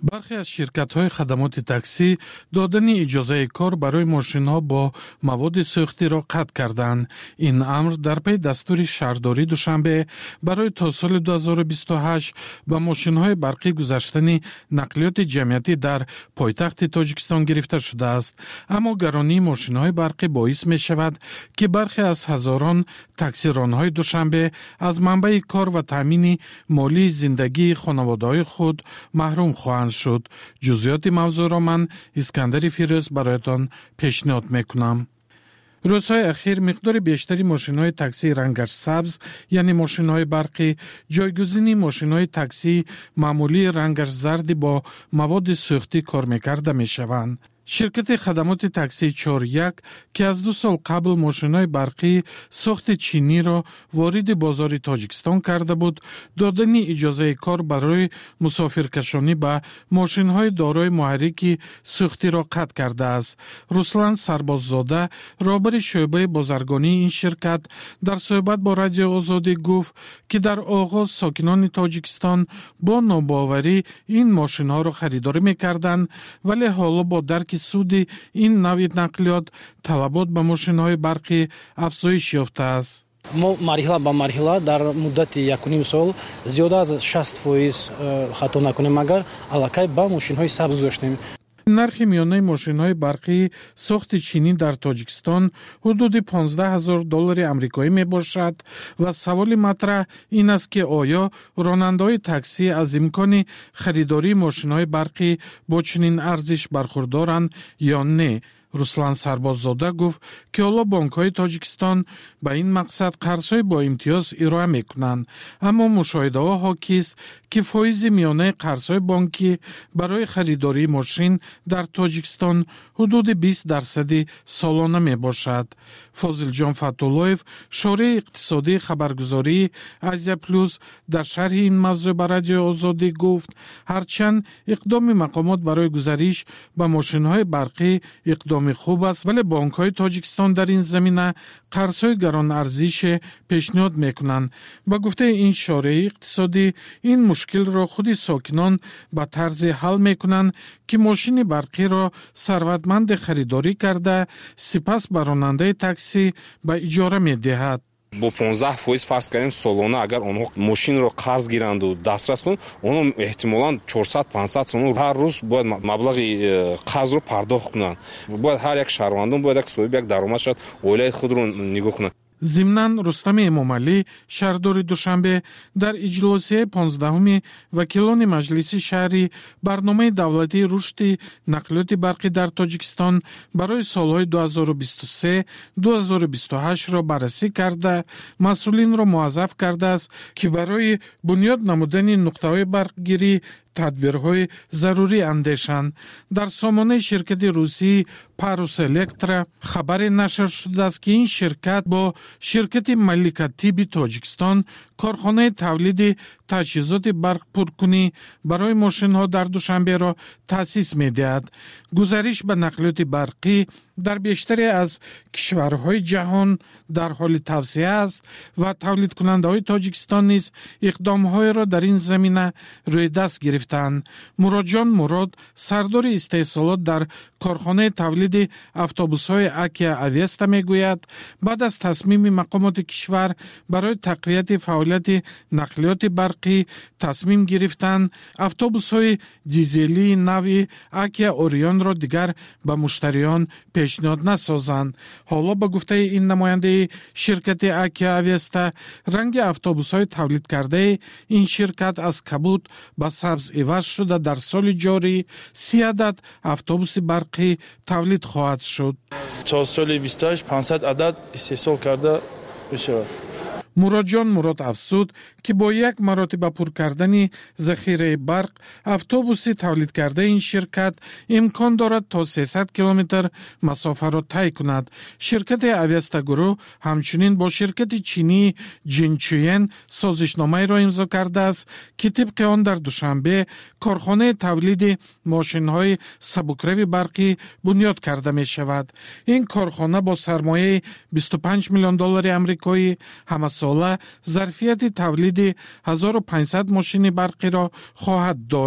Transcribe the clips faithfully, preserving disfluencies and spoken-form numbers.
برخی از شرکت‌های خدمات تاکسی دادن اجازه کار برای ماشین‌ها با مواد سوختی را قطع کردند. این امر در پی دستور شهرداری دوشنبه برای تا سال دو هزار و بیست و هشت با ماشین‌های برقی گذاشتن نقلیات جمعیتی در پایتخت تاجیکستان گرفته شده است. اما گرانی ماشین‌های برقی باعث می‌شود که برخی از هزاران تاکسیران‌های دوشنبه از منبع کار و تامین مالی زندگی خانواده‌های خود محروم خواهند شد. جزئیات موضوع را من اسکندر فیروز برایتان پیشنهاد میکنم. روزهای اخیر مقدار بیشتری ماشین‌های تاکسی رنگش سبز یعنی ماشین‌های برقی جایگزین ماشین‌های تاکسی معمولی رنگش زرد با مواد سوختی کار می‌کرده می‌شوند. شرکت خدمات تاکسی چهار یک که از دو سال قبل ماشین‌های برقی ساخت چینی را وارد بازار تاجیکستان کرده بود، دادن اجازه کار برای مسافرکشانی به ماشین‌های دارای محرک سوختی را قطع کرده است. رسلان سرباززاده رهبر شعبه بازرگانی این شرکت در صحبت با رادیو آزادی گفت که در آغاز ساکنان تاجیکستان با ناباوری این ماشین‌ها را خریداری می‌کردند، ولی حالا با درک سود این نوع نقلیات طلبات به ماشین‌های برقی افزایش یافته است. ما مرحله به مرحله در مدت یک و نیم سال زیاده از شصت فیصد خطا نکنیم مگر علاقه به ماشین‌های سبز داشتیم. نرخ میانه ماشین‌های برقی ساخت چینی در تاجیکستان حدود پانزده هزار دلار آمریکایی میباشد و سوال مطرح این است که آیا راننده‌های تاکسی از امکان خریداری ماشین‌های برقی با چنین ارزش برخوردارند یا نه؟ رسلان سرباززاده گفت که حالا بانک‌های تاجیکستان به این مقصد قرض‌های با امتیاز ارائه می‌کنند، اما مشاهده‌ها حاکی است که فایز میانه قرض‌های بانکی برای خریداری ماشین در تاجیکستان حدود بیست درصد سالانه میباشد. فاضل جان فتولویف شورای اقتصادی خبرگزاری آزیا پلوس در شرح این موضوع به رادیو آزادی گفت هرچند اقدام مقامات برای گذریش به ماشین‌های برقی اقدام خوب است، ولی بانک‌های تاجیکستان در این زمینه قرض‌های گران ارزش پیشنهاد می‌کنند. با گفته این شورای اقتصادی این مشکل را خود ساکنان به طرز حل می‌کنند که ماشین برقی را ثروتمند خریداری کرده سپس به راننده تاکسی به اجاره می‌دهد. با پانزده فیصد فرض کردیم سالانه اگر آنها ماشین را قرض گیرند و دسترس کنند، آنها احتمالاً چهارصد پانصد سوم هر روز باید مبلغ قرض رو پرداخت کنند. باید هر یک شهروندان باید یک صاحب یک درآمد شد اولیه خود رو نگاه کنند. ضمناً رستم امامعلی شهردار دوشنبه در اجلاسی پانزدهم وکیلان مجلس شهری برنامه دولتی رشد نقلیات برقی در تاجیکستان برای سالهای دو هزار و بیست و سه تا دو هزار و بیست و هشت را بررسی کرده مسئولین را موظف کرده است که برای بنیاد نمودن نقطه‌های برقگیری تدبیرهای ضروری اندیشند. در سامانه شرکت روسی پاروس الکترا خبر نشر شده است که این شرکت با شرکت ملیک‌الطب تاجیکستان کارخانه تولید تجهیزات برق پرکنی برای ماشین‌ها در دوشنبه را تأسیس می‌دهد. گزارش به نقلیات برقی در بیشتر از کشورهای جهان در حال توسعه است و تولید کننده‌های تاجیکستان نیز اقدام‌های را در این زمینه روی دست گرفتند. مراد جان مراد سردار استحصالات در کارخانه تولید اتوبوس‌های اکیا اویستا میگوید بعد از تصمیم مقامات کشور برای تقویت فعالیت نقلیات برقی تصمیم گرفتند اتوبوس‌های دیزلی نوع اکیا اوریون را دیگر به مشتریان پیشنهاد نسازند. حالا با گفته این نماینده شرکت اکیا اویستا رنگ اتوبوس‌های تولید کرده این شرکت از کبود به سبز عوض شده در سال جاری سی عدد اتوبوس برقی تولید خواهد شد. تا سال بیست و هشت پانصد عدد استحصال کرده بشود. مراد جان مراد افزود که با یک مراتب پر کردن ذخیره برق اتوبوس تولید کرده این شرکت امکان دارد تا سیصد کیلومتر مسافت را طی کند. شرکت اویستا گروه همچنین با شرکت چینی جینچوین سازشنامه را امضا کرده است که طبق آن در دوشنبه کارخانه تولید ماشین‌های سبکروی برقی بنیاد کرده می شود. این کارخانه با سرمایه بیست و پنج میلیون دلار آمریکایی همه ساله ظرفیت تولید هزار و پانصد ماشین برقی را خواهد داشت.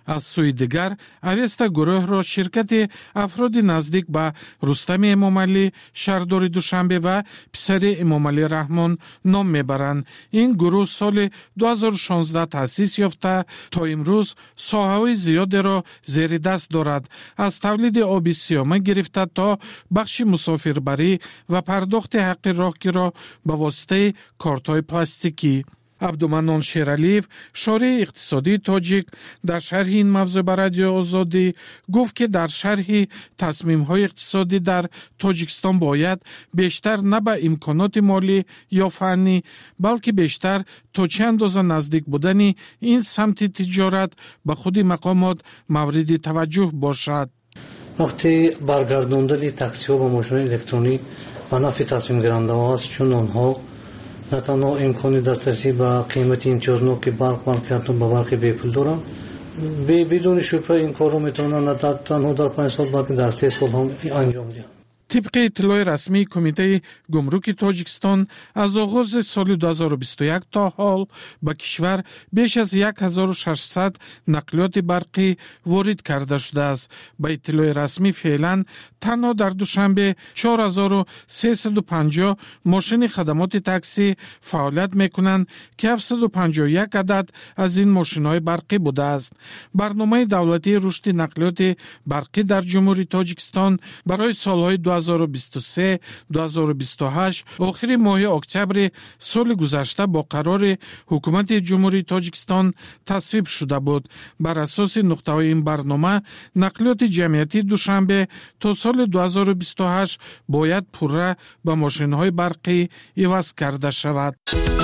аз сӯи дигар авеста гурӯҳро ширкати афроди наздик ба Рустами Эмомалӣ, шаҳрдори Душанбе ва писари Эмомалӣ Раҳмон ном мебаранд. Ин гурӯҳ соли ду ҳазору шонздаҳ таъсис ёфта то имрӯз соҳаҳои зиёдеро зери даст дорад. аз тавлиди оби сиёма гирифта то бахши мусофирбарӣ ва пардохти ҳаққи роҳгиро ба воситаи кортҳои пластикӣ. абдуманон шералиев, шории иқтисодии тоҷик, дар шарҳи ин мавзӯъ ба Радиои Озодӣ гуфт, ки дар шарҳи тасмимҳои иқтисодӣ дар Тоҷикистон бояд бештар на ба имконоти молӣ ё фаннӣ, балки бештар то чӣ андоза наздик будани ин самти тиҷорат ба худи мақомот мавриди таваҷҷӯҳ бошад. вақте баргардондани таксиҳо ба мошинҳои электронӣ ба нафъи тасмимгирандаҳо аст, чун онҳо на танҳо имкони дастрасӣ ба қимати имтиёзноки барқ балки ҳатто ба барқи бепул доранд. бидуни шубҳа ин корро метавонанд на танҳо дар панҷ сол балки дар се сол ҳам анҷом диҳанд. طبق اطلاع رسمی کمیته گمرک تاجیکستان از آغاز سال دو هزار و بیست و یک تا حال به کشور بیش از هزار و ششصد نقلیات برقی وارد کرده شده است. به اطلاع رسمی فعلا تنها در دوشنبه چهار هزار و سیصد و پنجاه ماشین خدمات تاکسی فعالیت میکنند که هفتصد و پنجاه و یک عدد از این ماشین‌های برقی بوده است. برنامه دولتی رشد نقلیات برقی در جمهوری تاجیکستان برای سالهای دو هزار و بیست و سه دو هزار و بیست و هشت آخر ماه اکتبر سال گذشته با قرار حکومت جمهوری تاجیکستان تصویب شده بود. بر اساس نقطه‌های این برنامه نقلیات جمعیتی دوشنبه تا سال دو هزار و بیست و هشت باید پوره به ماشین‌های برقی عوض کرده شود.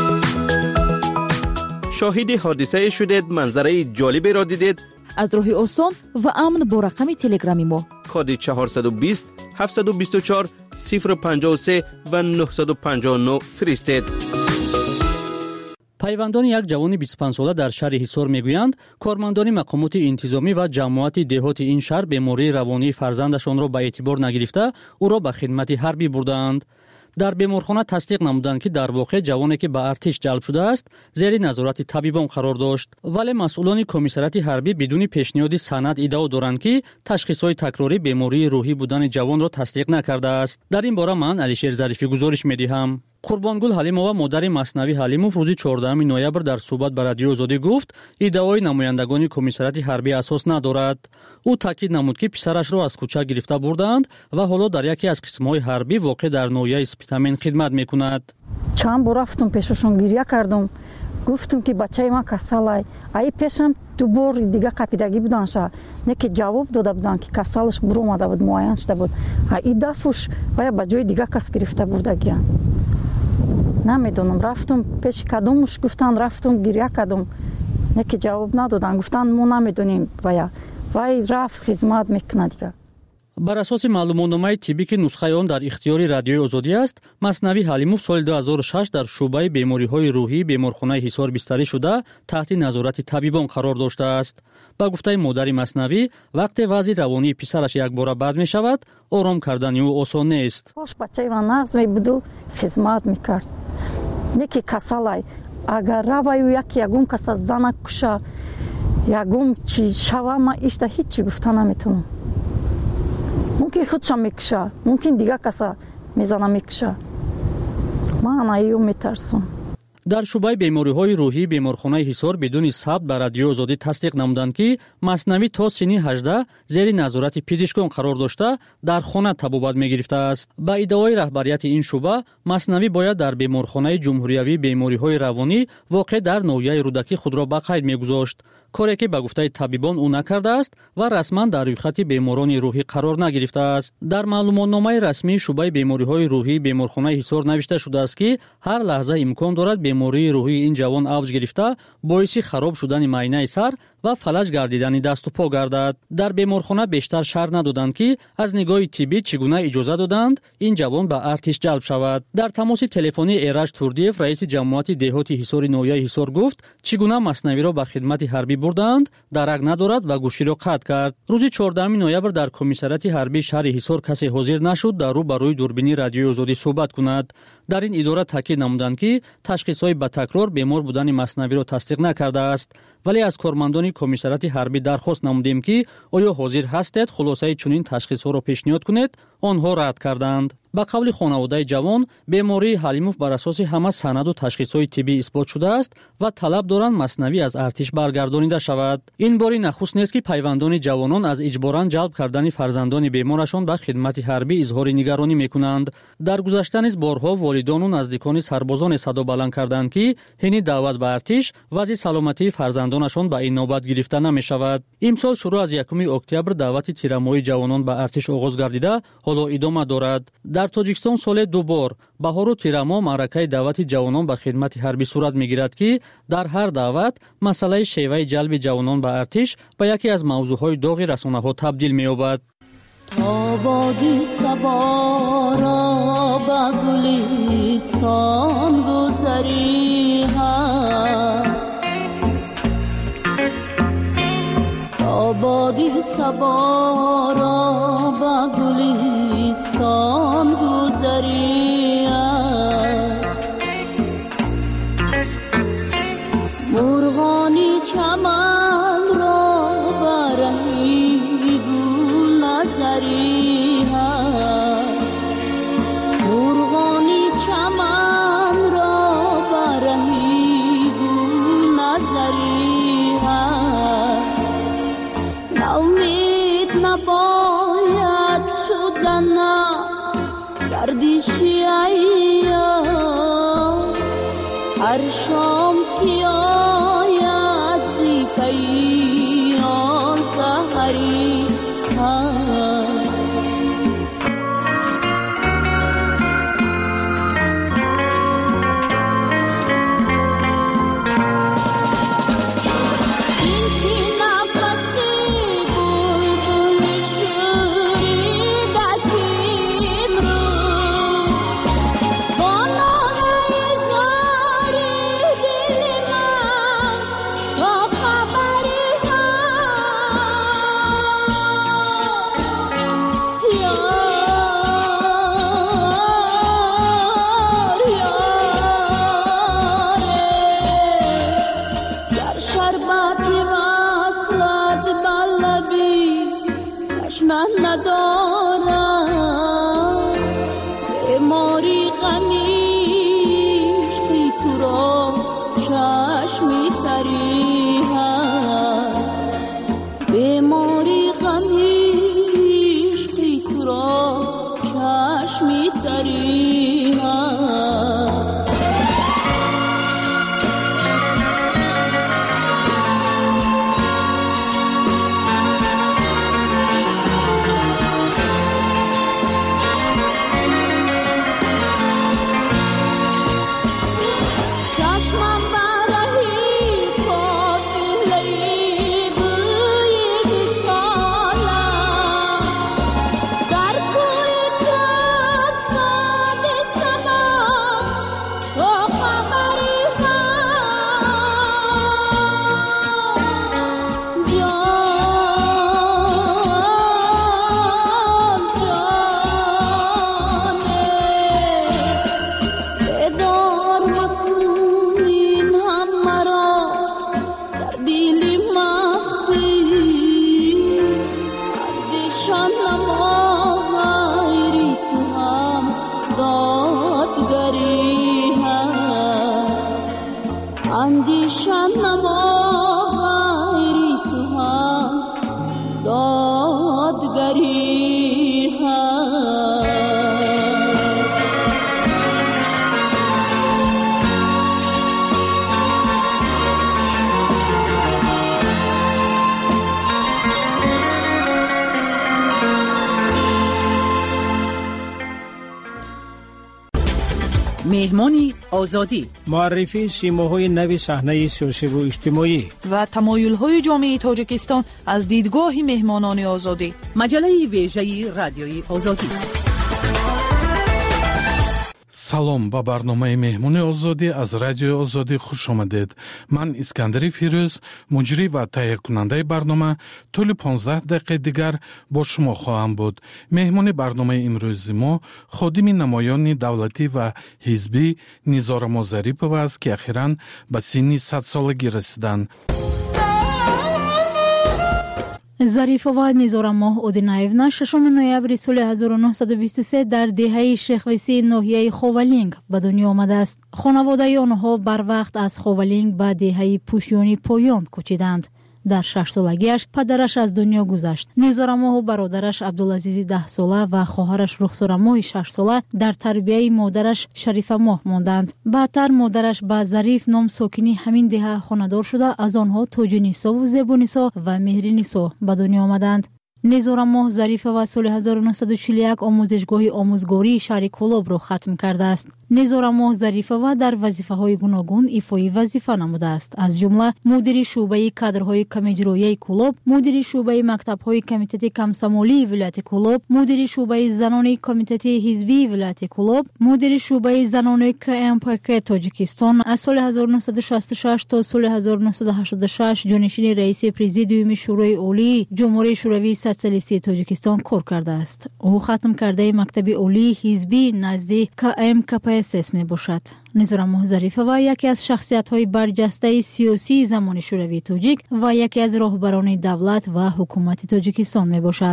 شاهد حادثه شدید، منظره جالبی را دیدید؟ از راه آسان و امن با رقم تلگرامی ما کد چهارصد و بیست هفتصد و بیست و چهار صفر پنجاه و سه و نهصد و پنجاه و نه فرستید. пайвандони як ҷавони бисту панҷ сола дар шаҳри ҳисор мегӯянд, кормандони мақомоти интизомӣ ва ҷамоати деҳоти ин шаҳр бемории равонии фарзандашонро ба эътибор нагирифта, ӯро ба хидмати ҳарбӣ бурдаанд. дар беморхона тасдиқ намуданд, ки дар воқеъ ҷавоне, ки ба артиш ҷалб шудааст, зери назорати табибон қарор дошт. вале масъулони комиссарияти ҳарбӣ бидуни пешниҳоди санад иддао доранд, ки ташхисҳои такрорӣ бемории рӯҳӣ будани ҷавонро тасдиқ накардааст. дар ин бора ман Алишер Зарифӣ гузориш медиҳам. қурбонгул Ҳалимова модари Маснавӣ Ҳалимов рӯзи чордаҳуми ноябр дар суҳбат ба Радиои Озодӣ гуфт, иддаои намояндагони комиссарияти ҳарбӣ асос надорад. ӯ таъкид намуд, ки писарашро аз кӯча гирифта бурдаанд ва ҳоло дар яке аз қисмҳои ҳарбӣ воқеъ дар ноҳияи Спитамен хидмат мекунад. чанд бор рафтум пешашон гирья кардум, гуфтум ки бачаи ман касалай, аи пешам ду бори дига қапидагӣ буданша, не ки ҷавоб дода буданд, ки касалаш буромада буд, муайян шуда буд. аи дафуш вая ба ҷои дига кас гирифта бурдагиянд. намедонам, рафтум пеши кадомуш, гуфтанд рафтум гирья кардум, не ки ҷавоб надоданд, гуфтанд мо намедонем вая. вай рафт хизмат мекуна дига. бар асоси маълумотномаи тиббӣ, ки нусхаи он дар ихтиёри Радиои Озодӣ аст, Маснавӣ Ҳалимов соли ду ҳазору шаш дар шуъбаи бемориҳои рӯҳӣ беморхонаи Ҳисор бистарӣ шуда, таҳти назорати табибон қарор доштааст. ба гуфтаи модари Маснавӣ, вақте вазъи равонии писараш якбора бад мешавад, ором кардани ӯ осон нест. хош бачаи ман нағз мебуду, хизмат мекард, не ки касалай. агар раваю яки ягон каса зана куша, ягон чи шава, ман ишта ҳичи гуфта наметавонам. мумкин худшам мекуша, мумкин дига каса мезана мекуша. ман аиё метарсам. дар шуъбаи бемориҳои рӯҳӣ беморхонаи Ҳисор бидуни сабт ба Радиои Озодӣ тасдиқ намуданд, ки Маснавӣ то синни ҳаждаҳ зери назорати пизишкон қарор дошта, дар хона табобат мегирифтааст. ба иддаои раҳбарияти ин шуъба, Маснавӣ бояд дар беморхонаи ҷумҳуриявии бемориҳои равонӣ воқеъ дар ноҳияи рӯдакӣ худро ба қайд мегузошт, коре ки ба гуфтаи табибон ӯ накардааст ва расман дар рӯйхати беморони рӯҳӣ қарор нагирифтааст. дар маълумотномаи расмии шуъбаи бемориҳои рӯҳӣ беморхонаи Ҳисор навишта шудааст, ки ҳар лаҳза имкон дорад бемории рӯҳии ин ҷавон авҷ гирифта, боиси хароб шудани майнаи сар ва фалаҷ гардидани дасту по гардад. дар беморхона бештар шарҳ надоданд, ки аз нигоҳи тиббӣ чӣ гуна иҷоза доданд ин ҷавон ба артиш ҷалб шавад. дар тамоси телефонӣ Эраҷ Турдиев, раиси ҷамоати деҳоти Ҳисори ноҳияи Ҳисор гуфт, чӣ гуна Маснавиро ба хидмати ҳарбӣ бурданд, дарак надорад ва гӯширо қатъ кард. рӯзи чордаҳуми ноябр дар комиссарияти ҳарбии шаҳри Ҳисор касе ҳозир нашуд дар рӯ ба рӯи дурбини Радиои Озодӣ суҳбат кунад. дар ин идора таъкид намуданд, ки ташхисҳои ба такрор бемор будани Маснавиро тасдиқ накардааст, вале аз кормандони нигарони комиссарияти ҳарбӣ дархост намудем, ки оё ҳозир ҳастед хулосаи чунин ташхисҳоро пешниҳод кунед. онҳо рад карданд. ба қавли хонаводаи ҷавон, бемории Ҳалимов бар асоси ҳама санаду ташхисҳои тиббӣ исбот шудааст ва талаб доранд маснавӣ аз артиш баргардонида шавад. ин бори нахуст нест, ки пайвандони ҷавонон аз иҷборан ҷалб кардани фарзандони беморашон ба хидмати ҳарбӣ изҳори нигаронӣ мекунанд. дар гузашта низ борҳо волидону наздикони сарбозоне садо баланд карданд, ки ҳини даъват ба артиш вазъи саломатии фарзандонашон ба инобат гирифта намешавад. имсол шурӯъ аз якуми октябр даъвати тирамоҳии ҷавонон ба артиш оғоз гардида, ҳоло идома дорад. дар тоҷикистон соле ду бор баҳору тирамо маъракаи даъвати ҷавонон ба хидмати ҳарбӣ сурат мегирад, ки дар ҳар даъват масъалаи шеваи ҷалби ҷавонон ба артиш ба яке аз мавзӯъҳои доғи расонаҳо табдил меёбад. тободи сабора ба гулистон гузари ҳаст, тободи сабора ба гулистон гузари ҳаст, мурғони чаманро бараи гул назари ҳаст, мурғони чаманро бараи гул назари ҳаст. наумед набояд шудан гардиши айём, ҳар шом ки ояд зи пайи он саҳари ҳаст. ин ши нафаси булбули шӯрида ки имрӯз бо нонаи зори дили ман то хабари ҳаст. ёр ёре дар шарбати васлат ба лаби ташна надорам, бемори ғами ишқи туро чашми тари ҳаст, бемори ғами ишқи туро чашми тари ҳаст. چشمم برهی قافله‌ای بوی وصالم، در کوی ترس باد سبا تو خبری هست. جان جانه بدار مکن این هم مرا در دل مخفی، اندیشان نما غیری تو هم دادگری هست، اندیشان نما غیری تو هم دادگری هست. меҳмони озодӣ муаррифии симоҳои нави саҳнаи сиёсиву иҷтимоӣ ва тамоюлҳои ҷомеаи тоҷикистон аз дидгоҳи меҳмонони озодӣ. маҷалаи вежаи радиои озодӣ. салом, ба барномаи меҳмони озодӣ аз радиои озодӣ хуш омадед. ман искандари фирӯз, муҷрӣ ва таҳиякунандаи барнома, тӯли понздаҳ дақиқаи дигар бо шумо хоҳам буд. меҳмони барномаи имрӯзи мо ходими намоёни давлатӣ ва ҳизбӣ Низорамо Зарипова аст, ки ахиран ба синни сад солагӣ расиданд. зарифова низорамоҳ одинаевна шашуми ноябри соли ҳазору нуҳсаду бисту се дар деҳаи шехвисии ноҳияи ховалинг ба дунё омадааст. хонаводаи онҳо барвақт аз ховалинг ба деҳаи пӯшёни поён кӯчиданд. дар шашсолагиаш падараш аз дунё гузашт. низорамоҳу бародараш абдулазизи даҳсола ва хоҳараш рухсорамоҳи шашсола дар тарбияи модараш шарифамоҳ монданд. баъдтар модараш ба зариф ном сокини ҳамин деҳа хонадор шуда, аз онҳо тоҷунисову зебунисо ва меҳринисо ба дунё омаданд. низорамоҳ зарифова соли ҳазору нуҳсаду чилу як омӯзишгоҳи омӯзгории шаҳри Кӯлобро хатм кардааст. низорамоҳ зарифова дар вазифаҳои гуногун ифои вазифа намудааст. аз ҷумла мудири шуъбаи кадрҳои камиҷроияи Кӯлоб, мудири шуъбаи мактабҳои комитети камсамолии вилояти Кӯлоб, мудири шуъбаи занони комитети ҳизбии вилояти Кӯлоб, мудири шуъбаи занони ка эм пэ ка Тоҷикистон. аз соли ҳазору нуҳсаду шасту шаш то соли ҳазору нуҳсаду ҳаштоду шаш ҷонишини раиси президиуми шӯрои олии ҷумҳурии шӯравии социалистии Тоҷикистон кор кардааст. ӯ хатм кардаи мактаби олии ҳизбӣ назди ка эм ка пэ эс эс мебошад. низорамоҳ зарифова яке аз шахсиятҳои барҷастаи сиёсии замони шӯравии тоҷик ва яке аз роҳбарони давлат ва ҳукумати Тоҷикистон мебошад.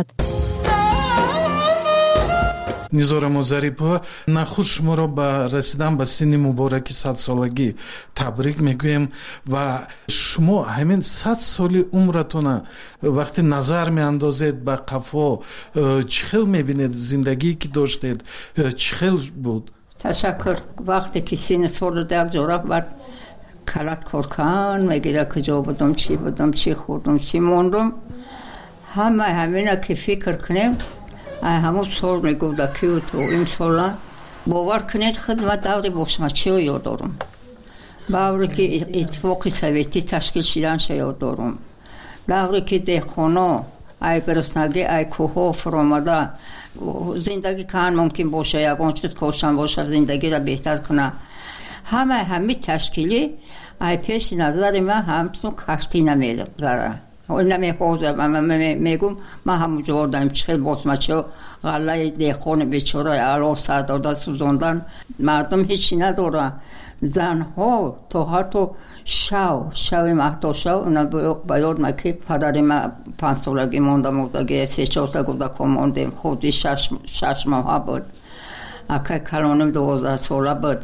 низорамоҳ зарипова, нахуд шуморо ба расидан ба синни мубораки садсолагӣ табрик мегӯем ва шумо ҳамин сад соли умратона вақте назар меандозед ба қафо, чӣ хел мебинед зиндагие ки доштед, чӣ хел буд? ташаккур. вақте ки синни соли як ҷора бар калат коркан мегира куҷо будум, чӣ будум, чӣ хӯрдум, чӣ мондум, ҳама ҳамина ки фикр кунем, ай ҳамун сол мегӯдакию то имсола бовар кунед хидмат даври бошма чиё ёд дорум. давре ки иттифоқи советӣ ташкил шиданша ёд дорум. давре ки деҳқоно ай гуруснагӣ, ай кӯҳҳо фуромада зиндагӣ кан мумкин боша, ягон чиз кошан боша зиндагиро беҳтар куна. ҳамаи ҳами ташкилӣ ай пеши назари ман ҳамчун картина мегузара. намеҳозир мегум ман ҳамуҷо одам чихел босмачо ғаллаи деҳқони бечораи ало сар дода сӯзондан мардум ҳечи надора. занҳо то ҳатто шав шави маҳтошав ба ёд ма ки падари ма панҷсолагӣ монда модагӣ се чорта кӯдакон мондем. худи шаш моҳа буд, акай калоним дувоздаҳсола буд.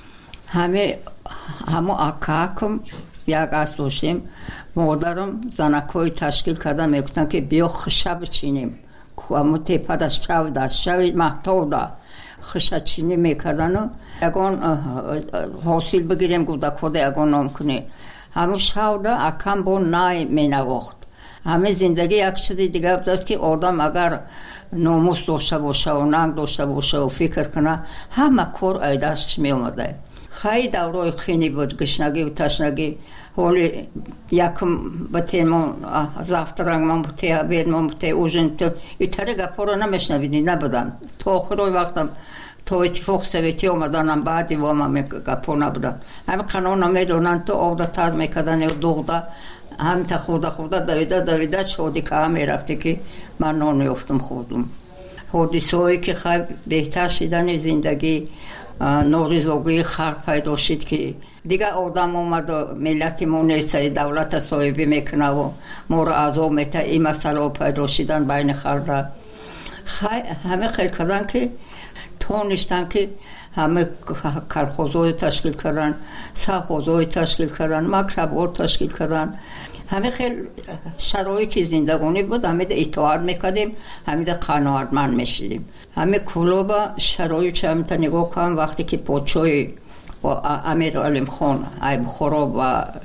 ҳамо акаакам як аст доштем. модарам занакҳои ташкил карда мегуфтанд ки биё хиша бичинем, ҳамо тепада шав да шави маҳтов да хишачинӣ мекардану ягон ҳосил бигирем кӯдакҳода ягон ном кунем. ҳамун шавда акам бо най менавохт. ҳама зиндагӣ як чизи дигар будааст ки одам агар номус дошта бошаву нанг дошта бошаву фикр куна ҳама кор айдаст чӣ меомада. хай даврои хини буд, гишнагӣ ташнагӣ. ҳоли якм батемон завтракмон бутӣ, обедмон бутӣ, ужин ту итари гапҳоро намешнавидӣ набуданд. то охирои вақтам то иттифоқи советӣ омаданам баъди вома гапҳо набуданд. ҳамин қанона медонанд то овда таз мекардани дуғда ҳамита хӯрда хӯрда давида давида шодӣ каа мерафтӣ ки ман нон ёфтум хӯрдум. ҳодисаҳое ки хай беҳтар шидани зиндагӣ, норизогии халқ пайдо шид ки дигар одам омаду миллати мо неста давлата соҳибӣ мекунаву моро азоб мета ин масъалаҳо пайдо шидан байни халqa. ҳама хел кардан ки тонистанд ки ҳама колхозҳои ташкил кардан, совхозҳои ташкил кардан, мактабҳо ташкил кардан. ҳама хел шароити зиндагонӣ буд. ҳамида итоат мекардем, ҳамида қаноатманд мешидем. ҳами Кӯлоба шароити ҳамита нигоҳ кунам вақте ки подшоҳи Амир Алимхон ай Бухоро ва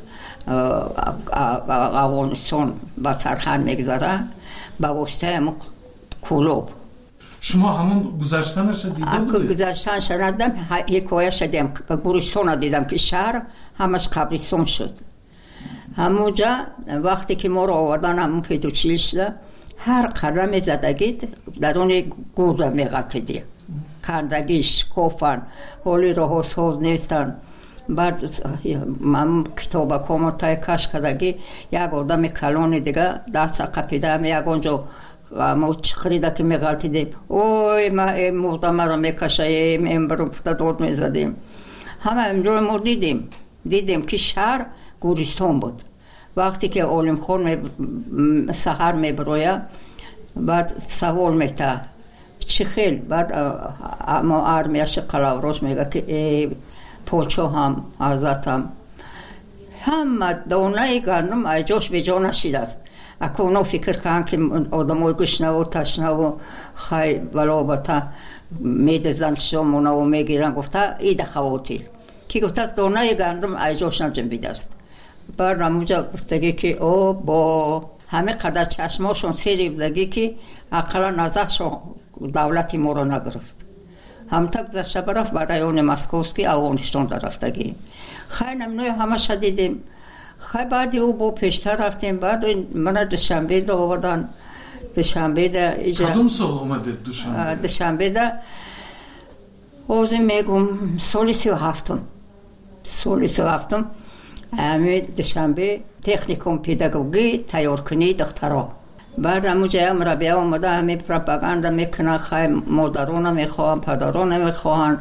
Афғонистон ба сарҳанд мегзара ба воситаи ҳамун Кӯлоб. шумо ҳамон гузаштанаша дида будед? гузаштанаша надидам, ҳикояша дидам. Гӯристона дидам ки шаҳр ҳамаш қабристон шуд. ҳамунҷа вақте ки моро овардан ҳамун педучилища ҳар қадаме задагид дарони гӯда меғалтидӣ. кандагӣ шикофан, ҳоли роҳо соз нестанд. баъд ман китобакомо тай каш кардагӣ як одами калони дига даста қапидаам ягонҷо мо чиқрида ки меғалтидем, ой мурда маро мекаша мембруфта дод мезадем. ҳама имҷои мо дидем дидем ки шаҳр гӯристон буд. وقتی که اولیم خور سهر میبرویا بعد سوال میتا چی خیل بعد اما آرمیاش قلاوروش میگه که ای پوچو هم آزاد هم همه دونه گندم ایجاش به جا نشیده است اکو اونو فکر کن که آدمای گشنه و تشنه و خیلی بلا بتا میدزن شمونه و میگیرن گفته ایده خواتی که گفته دونه گندم ایجاش نجم بیده است بعد نموجا گفتگی که او با همه قدر چشماشون سیری بودگی که اقلا نزدشون دولتی ما رو نگرفت هم تا گذشته برفت برای اون مسکوسکی اوانشتون در رفتگی خیلی نمنوی همه شدیدیم خیلی بعدی او با پیشتر رفتیم بعد من دوشنبه دا آوردن دوشنبه دا ایجا کدوم سال اومده دوشنبه؟ دوشنبه دا اوزی میگم سالی سی و هفتم سالی سی و هفتم امی دوشنبه تکنیکوم پیداگوگی تیار کنی دخترها بعد همونجا هم را بیا آمده همه پروپاگاندا میکنن خیلی مادران میخواهن پدران میخواهن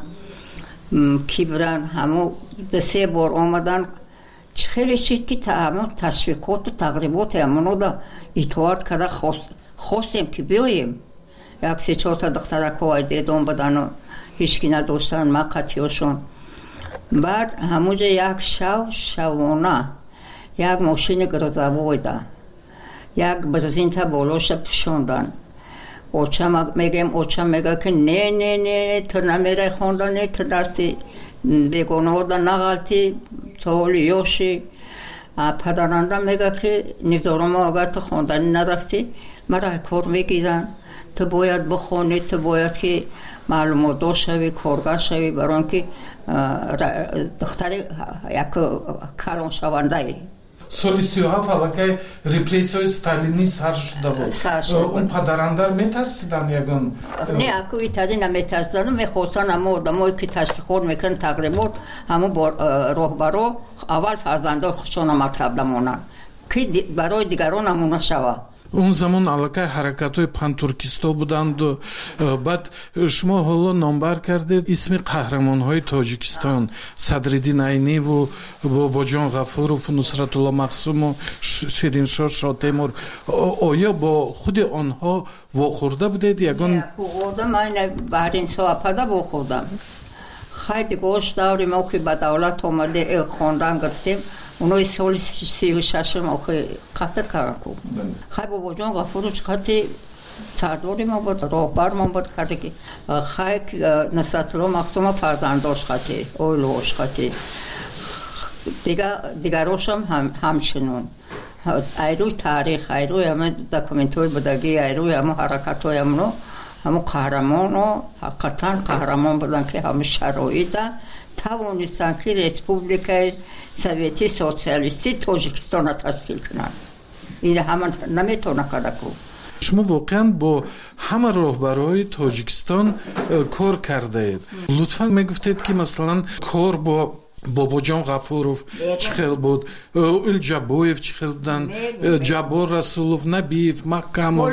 کی برن همون سه بار آمدن خیلی شید که همون تشویقات و تقریبات همونو دا اطاعت کرده خواست خواستیم که بیاییم یک سه چهار تا دخترک های دیدون بدن و هیچکی نداشتن مقطعیشون بعد همونجا یک شو شوانه یک ماشین گرزوای ده یک برزین تا بالاش پشوندن اوچم میگم اوچم میگه که نه نه نه تو نمیره خوندن نه تو درستی بیگناه دا نغلطی تو لیوشی پدرانده میگه که نیزارم اگر تو خوندن نرفتی مرا کار میگیرن تو باید بخونی تو باید که معلومات داشته شوی کارگاه شوی برای که دختر یک کلان شونده ای سالی سی و هفت علاقه ریپریسیوی ستالینی سر شده بود اون پدرندر میترسیدن یکن نه اکو ایتادی نمیترسیدن میخواستن اما آدمایی که تشکیخور میکنن تقریبا همون راهبرو اول فرزنده خودشون مطلب دمونن که برای دیگران همون شوه اون زمان علاقه حرکت‌های پانتورکیستا بودند و بعد شما حالا نامبر کردید اسم قهرمان‌های تاجیکستان صدرالدین عینی و باباجان غفورов نصرت الله مقسوم و شیرینشاه شاه تیمور آیا با خود آنها واخورده بودید یگان واخوردم من بحرین سواپده واخوردم خیلی گوش داری ما که به دولت آمده خواندن گرفتیم اونوی سال سی و شش ما که قطر کردن کو خیلی بابا جان غفورش خیلی سرداری ما بود راهبر ما بود خیلی که خیلی نصرت الله مقسوم فرزنداش خیلی اولوش خیلی دیگراش هم همچنون ایروی تاریخ ایروی همه دکومنتوی بودگی ایروی همه حرکت های همونو همه قهرمان و حقیقتا قهرمان بودن که همه شرایط توانستن که ریسپوبلیکای سویتی سوسیالیستی تاجیکستان تشکیل کنن این همه نمیتونه کرده که شما واقعا با همه راهبرهای تاجیکستان کار کرده اید لطفا میگفتید که مثلا کار با باباجان غفورов چخیل بود الجابویف چخیل بودن جابور رسولов نبیف محکمov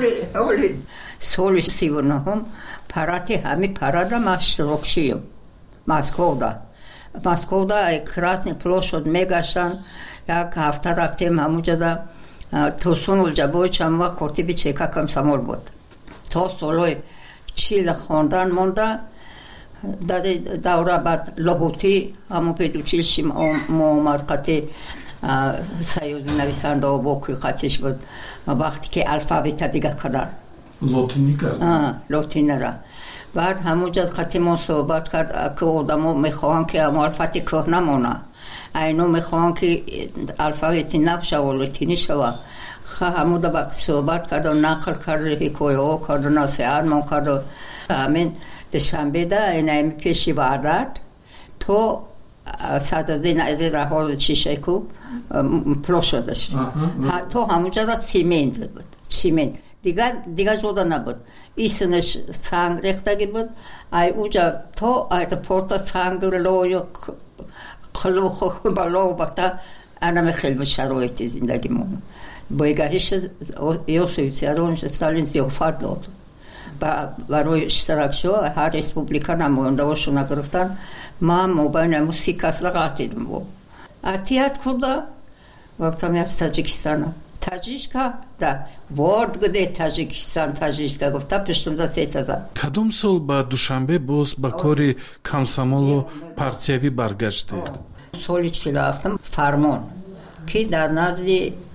سال سی و نهم پراتی همه پرادا مشترک شیم مسکو دا مسکو دا کراسنی پلوشد میگشتن یک هفته رفتیم همونجا دا توسون الجابوی چند وقت کرتی بی چیکا کم سمول بود تا سالوی چیل خوندن مونده در دوره بعد لاهوتی همون پیدو چیلشیم ما مرکتی سیوز نویسنده و باقی خطیش بود وقتی که الفابیت دیگه کردن لاتینی کردن لاتینی را بعد همونجا خطی ما صحبت کرد که آدمو میخواهن که همون الفابیتی که نمونه اینو میخواهن که الفابیتی نبشه و لاتینی شوه همون دا با صحبت کرد و نقل کرد حکایه ها کرد و نصیحت ما کرد و همین دوشنبه دا این ایمی پیشی وردد تو صدردین ازی رها چیشه کو پلو شدش تو همونجا دا سیمنت بود سیمنت دیگر دیگر جودا نبود ایسونش سنگ ریختگی بود ای اوجا تو ایرپورت سنگ لوی خلو خو بالا بتا انا خیلی شرایط زندگی مون بایگاهیش یوسف سیارونش استالین زیافت داد برای اشتراک شو هر ریسپوبلیکان هم مونده باشو نگرفتن ما موبایل موسیقی اصلا قطعیدم بود اتیت کرده گفتم از تاجیکستان. تاجیکا دا ورد گده تاجیکستان تاجیکا گفتا پشتم دا سه سازد. کدوم سال با دوشنبه باز با کاری کمسامول و پارتیوی برگشتید؟ سالی چی رفتم فرمان که در نزد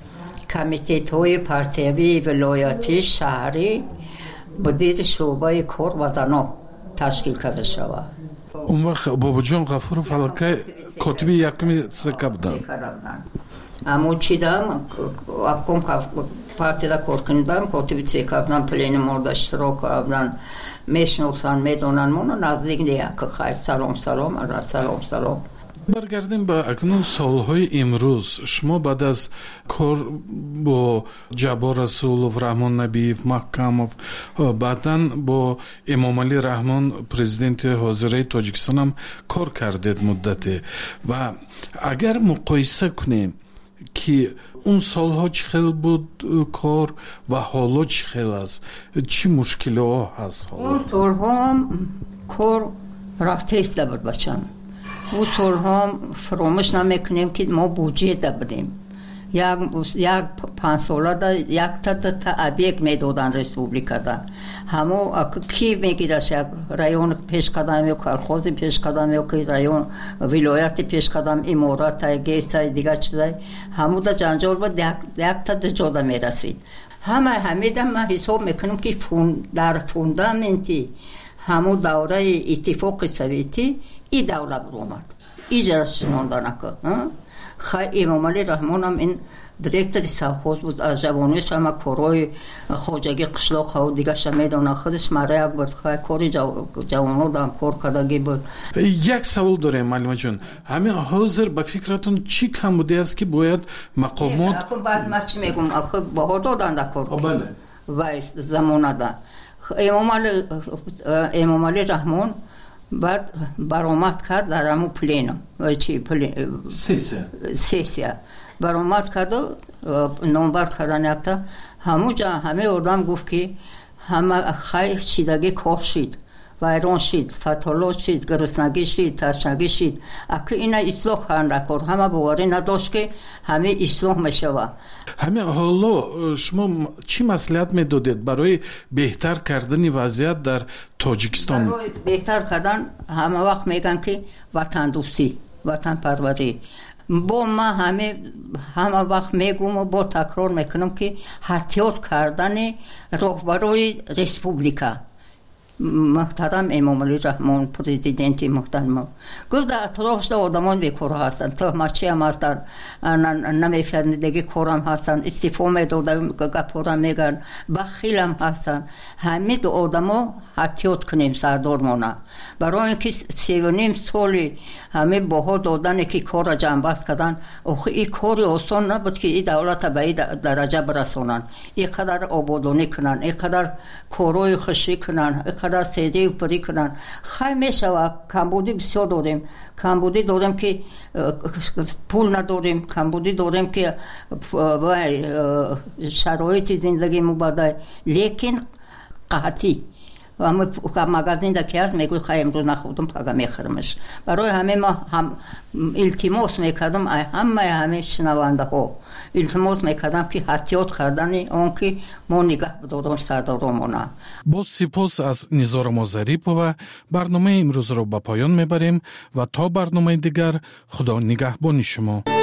کمیته های پارتیوی ولایتی شهری بدید شعبه کار و زنان تشکیل کرده شود. اون وقت بابا جان غفور فلکه کتبی یکمی سکه بودن. اما چی دام افکام پارتی دا کار کردم کتبی سکه بودن پلین مورد اشتراک کردن میشنوسن میدونن منو نزدیک دیگه که خیر سلام سلام اراد سلام سلام. برگردیم با اکنون سالهای امروز. شما بعد از کار با جبار رسولов رحمان نبیев محکمов بعداً با امام علی رحمان پرزیدنت حاضره تاجیکستان هم کار کردید مدتی و اگر مقایسه کنیم که اون سالها چی خیلی بود کار و حالا چی خیلی است چی مشکل ها هست حالا؟ اون سالها کار رفته است بود بچم. او سالها فراموش نمیکنیم که ما بودجه دادیم. یک یک پنج ساله دا یک تا تا ابیک میدادن ریسپوبلیکا دا. همو کی میگیرش یک رایون پیش قدم یا کارخوز پیش قدم یا که رایون ولایت پیش قدم امارات گیس دیگه چیزای همو دا جنجال بود یک یک تا جدا میرسید. همه همیشه ما حساب میکنیم که فون در فوندامنتی همو دوره اتفاق سویتی ای دولت اومد. ایجاش نوندانه که خیلی امام علی رحمان هم این دیرکتر ساخوز بود از جوانیش هم کارهای خواجگی قشلاق ها و دیگه شمیدونه خودش مرا یک بود خیلی کاری جوانو دام کار کردگی بود. یک سوال داریم معلومه جون همین حاضر به فکرتون چی کم بوده است که باید مقامات اکو بعد ما چی میگم اکو باها دادن دا کار بله وایس زمانه دا امام علی امام علی رحمان بعد برآمد کرد در همون پلینم چی پلین سیسیا سیسیا برآمد کرد و نمبر کردن یکتا همون جا همه اردم گفت که همه خیلی چیدگی کار شید ویران شید فتالات شید گرسنگی شید تشنگی شید اکه اینا اصلاح کردن کار همه باوری نداشت که همه اصلاح میشود. همه حالا شما چی مصلحت میدادید برای بهتر کردن وضعیت در تاجیکستان؟ برای بهتر کردن همه وقت میگن که وطن دوستی وطن پروری. با ما همه همه وقت میگم و با تکرار میکنم که احتیاط کردن رهبرای ریسپوبلیکا محترم امام علی رحمان پرزیدنت محترم گفت در اطرافش آدمان بیکار هستند تهمتچی هم هستند نمیفهمیدگی کار هم هستند استعفا میدادن گپارا میگن بخیل هم هستند همه دو آدما احتیاط کنیم سردارمانه برای اینکه سی و نیم سالی همه باها دادن که کار را جنبست کردن آخه این کاری آسان نبود که این دولت به این درجه برسونن اینقدر آبادانی کنن اینقدر کارهای خوشی کنن اینقدر سیده و پری کنن خیلی میشود کمبودی بسیار داریم کمبودی داریم که پول نداریم کمبودی داریم که شرایط زندگی مباده لیکن قحطی و مغازین دا که هست میگوی خیلی امروز نخودم پاگه میخرمش برای همه ما هم التماس میکردم همه همه شنوانده ها التماس میکردم که احتیاط کردن اون که ما نگاه بدارم سردارمونه. باز سپاس از نیزار ظریفова برنامه امروز را به پایان میبریم و تا برنامه دیگر خدا نگهبان شما.